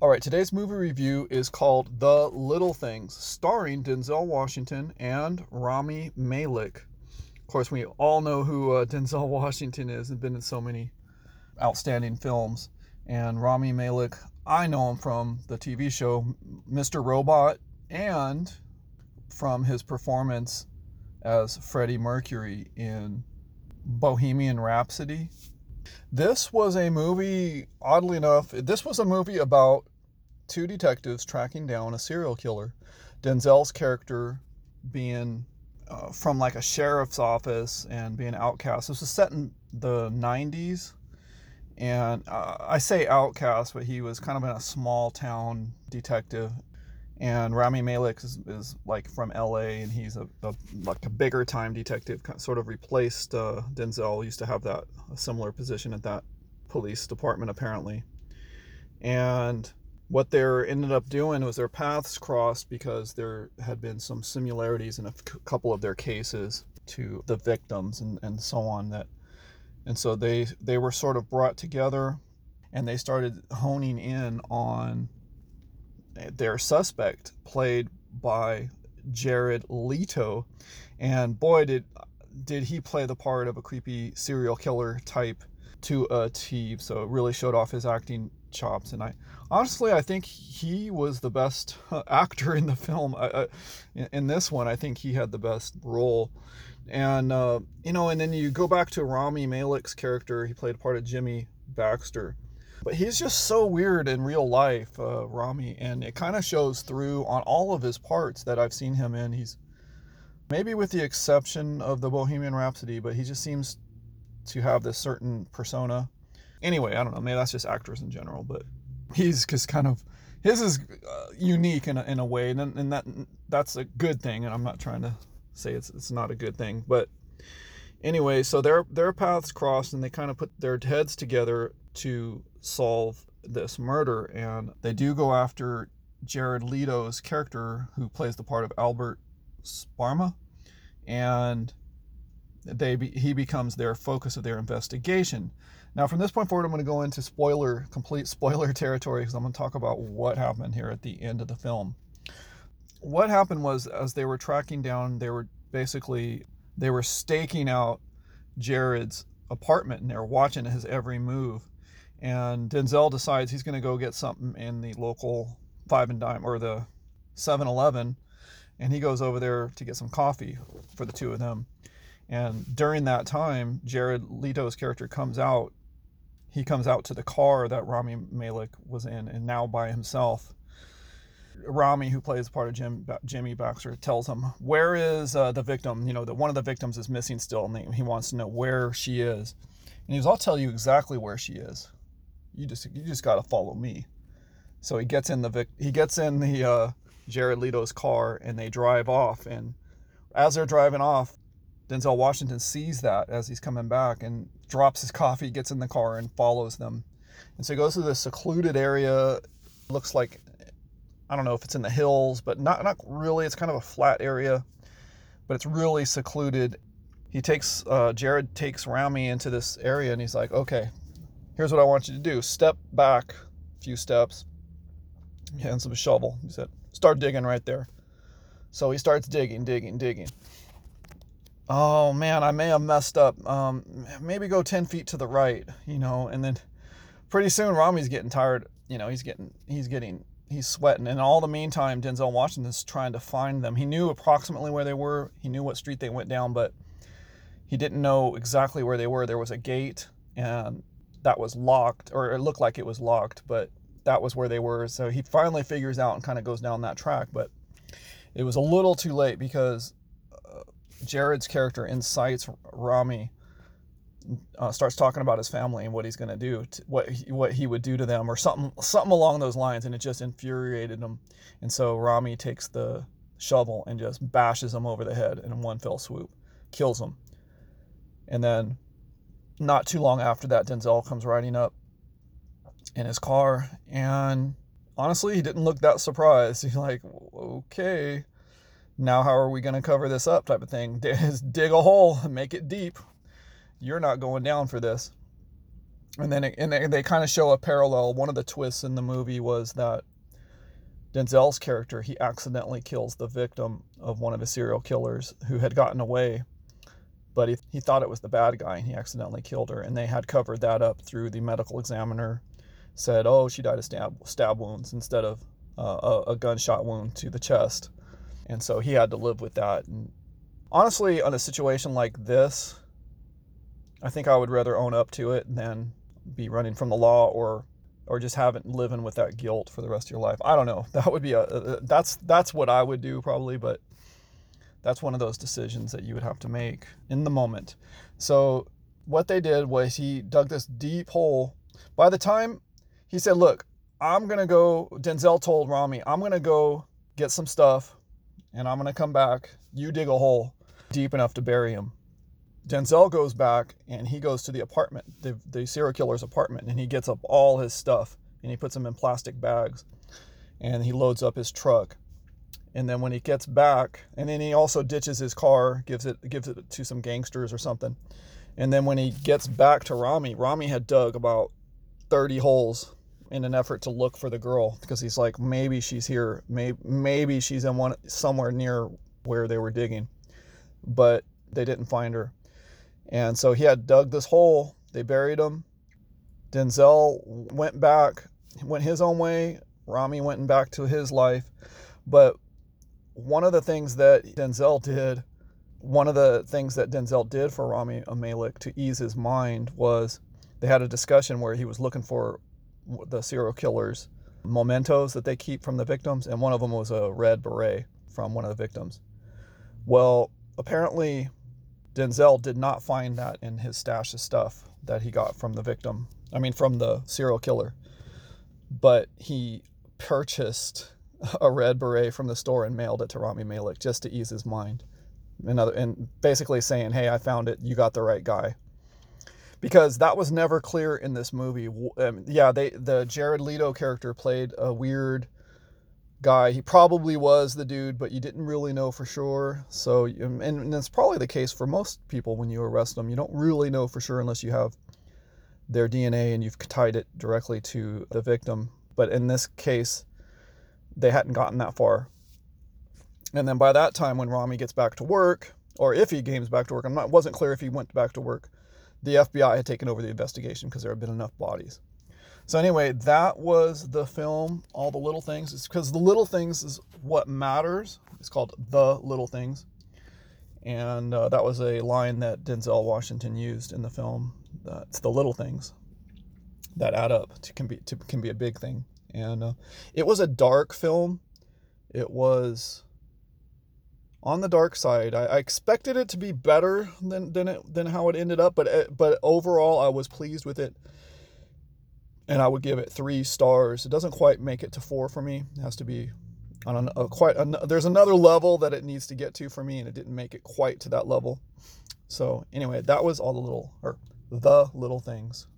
All right, today's movie review is called The Little Things, starring Denzel Washington and Rami Malek. Of course, we all know who Denzel Washington is and been in so many outstanding films. And Rami Malek, I know him from the TV show Mr. Robot and from his performance as Freddie Mercury in Bohemian Rhapsody. This was a movie, oddly enough, this was a movie about two detectives tracking down a serial killer. Denzel's character being from like a sheriff's office and being outcast. This was set in the 90s. And I say outcast, but he was kind of in a small town detective. And Rami Malek is like from LA, and he's like a bigger time detective, sort of replaced Denzel. Used to have a similar position at that police department, apparently. And what they ended up doing was their paths crossed because there had been some similarities in a couple of their cases to the victims and so on. And so they were sort of brought together, and they started honing in on their suspect, played by Jared Leto. And boy, did he play the part of a creepy serial killer type to a T. So it really showed off his acting chops. And I think he was the best actor in the film. In this one, I think he had the best role. And and then you go back to Rami Malek's character. He played a part of Jimmy Baxter, but he's just so weird in real life, Rami, and it kind of shows through on all of his parts that I've seen him in. He's, maybe with the exception of the Bohemian Rhapsody, but he just seems to have this certain persona. Anyway, I don't know, maybe that's just actors in general, but he's just kind of, his is unique in a way, and that's a good thing, and I'm not trying to say it's not a good thing, but anyway, so their paths crossed, and they kind of put their heads together to solve this murder. And they do go after Jared Leto's character, who plays the part of Albert Sparma, and he becomes their focus of their investigation. Now, from this point forward, I'm going to go into complete spoiler territory, because I'm going to talk about what happened here at the end of the film. What happened was, as they were tracking down, they were staking out Jared's apartment, and they were watching his every move. And Denzel decides he's going to go get something in the local Five and Dime, or the 7-Eleven, and he goes over there to get some coffee for the two of them. And during that time, Jared Leto's character comes out. He comes out to the car that Rami Malek was in, and now by himself. Rami, who plays part of Jimmy Baxter, tells him, where is the victim? That one of the victims is missing still, and he wants to know where she is. And he goes, I'll tell you exactly where she is. You just got to follow me. So he gets in the Jared Leto's car, and they drive off. And as they're driving off, Denzel Washington sees that as he's coming back, and drops his coffee, gets in the car, and follows them. And so he goes to this secluded area. Looks like, I don't know if it's in the hills, but not really. It's kind of a flat area, but it's really secluded. Jared takes Rami into this area, and he's like, okay, here's what I want you to do. Step back a few steps. He hands him a shovel. He said, start digging right there. So he starts digging. Oh man, I may have messed up. Maybe go 10 feet to the right, and then pretty soon Rami's getting tired. He's sweating. And all the meantime, Denzel Washington's trying to find them. He knew approximately where they were. He knew what street they went down, but he didn't know exactly where they were. There was a gate, and that was locked, or it looked like it was locked, but that was where they were. So he finally figures out and kind of goes down that track, but it was a little too late, because Jared's character incites Rami, starts talking about his family and what he's going to do, what he would do to them, or something along those lines, and it just infuriated him. And so Rami takes the shovel and just bashes him over the head in one fell swoop, kills him. And then not too long after that, Denzel comes riding up in his car, and honestly, he didn't look that surprised. He's like, okay, now how are we going to cover this up, type of thing. Dig a hole, make it deep. You're not going down for this. And then they kind of show a parallel. One of the twists in the movie was that Denzel's character, he accidentally kills the victim of one of his serial killers who had gotten away, but he thought it was the bad guy, and he accidentally killed her. And they had covered that up through the medical examiner, said, oh, she died of stab wounds instead of a gunshot wound to the chest. And so he had to live with that. And honestly, on a situation like this, I think I would rather own up to it than be running from the law or just living with that guilt for the rest of your life. I don't know. That would be that's what I would do probably, but that's one of those decisions that you would have to make in the moment. So what they did was he dug this deep hole. By the time he said, look, Denzel told Rami, I'm going to go get some stuff and I'm going to come back. You dig a hole deep enough to bury him. Denzel goes back and he goes to the apartment, the serial killer's apartment, and he gets up all his stuff and he puts them in plastic bags and he loads up his truck. And then when he gets back, and then he also ditches his car, gives it to some gangsters or something. And then when he gets back to Rami had dug about 30 holes in an effort to look for the girl, because he's like, maybe she's here, maybe she's in somewhere near where they were digging, but they didn't find her. And so he had dug this hole. They buried him. Denzel went his own way. Rami went back to his life. But one of the things that Denzel did for Rami Malek to ease his mind was they had a discussion where he was looking for the serial killers' mementos that they keep from the victims, and one of them was a red beret from one of the victims. Well, apparently Denzel did not find that in his stash of stuff that he got from from the serial killer. But he purchased a red beret from the store and mailed it to Rami Malek just to ease his mind. And basically saying, hey, I found it, you got the right guy. Because that was never clear in this movie. The Jared Leto character played a weird guy. He probably was the dude, but you didn't really know for sure. So, and it's probably the case for most people when you arrest them. You don't really know for sure unless you have their DNA and you've tied it directly to the victim. But in this case, they hadn't gotten that far. And then by that time, when Rami gets back to work, or if he games back to work, it wasn't clear if he went back to work, the FBI had taken over the investigation because there had been enough bodies. So anyway, that was the film, All the Little Things. It's because the little things is what matters. It's called The Little Things. And that was a line that Denzel Washington used in the film. It's the little things that add up can be a big thing. And it was a dark film. It was on the dark side. I expected it to be better than how it ended up, but overall I was pleased with it, and I would give it 3 stars. It doesn't quite make it to 4 for me. It has to be on there's another level that it needs to get to for me, and it didn't make it quite to that level. So anyway, that was The Little Things.